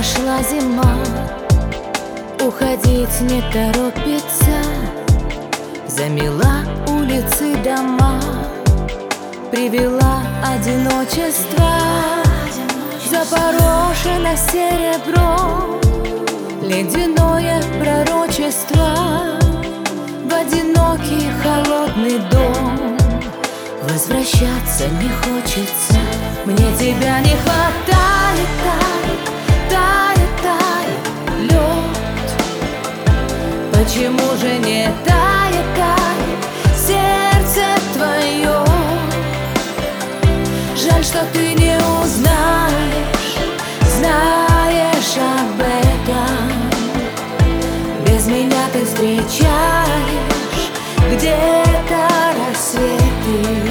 Пришла зима, уходить не торопится, замела улицы, дома, привела одиночество. Запорошено серебро, ледяное пророчество. В одинокий холодный дом возвращаться не хочется. Мне тебя не хватает, тает, тает лед. Почему же не тает сердце твое? Жаль, что ты не узнаешь, знаешь об этом. Без меня ты встречаешь где-то рассветы.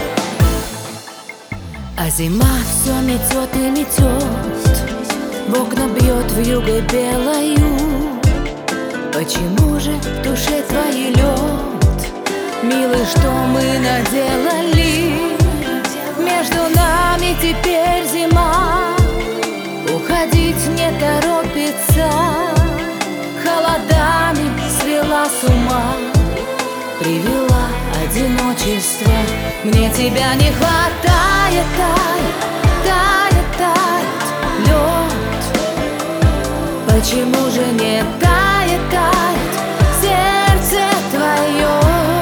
А зима все метет и метет, в окна бьет вьюгой белою. Почему же в душе твоей лед, милый, что мы наделали? Между нами теперь зима, уходить не торопится. Холодами свела с ума, привела одиночество. Мне тебя не хватает, тает, тает лед. Почему же не тает сердце твое?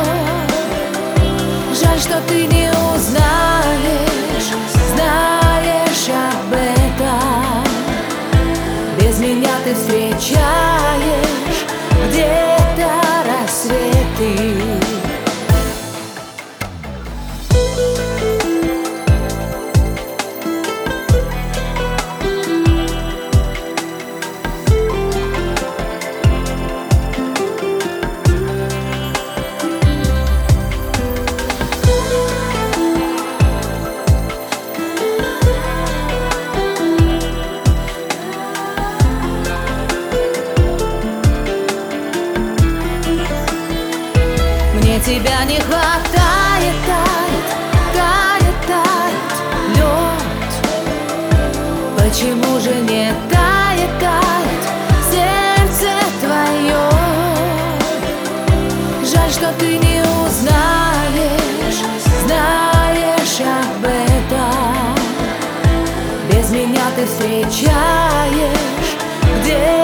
Жаль, что ты не узнаешь, знаешь об этом. Без меня ты встречаешь где-то рассветы. Мне тебя не хватает, тает, тает лед. Почему же не тает сердце твое? Жаль, что ты не узнаешь, знаешь об этом. Без меня ты встречаешь где